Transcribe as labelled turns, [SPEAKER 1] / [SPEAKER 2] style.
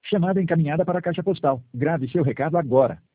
[SPEAKER 1] Chamada encaminhada para a caixa postal. Grave seu recado agora.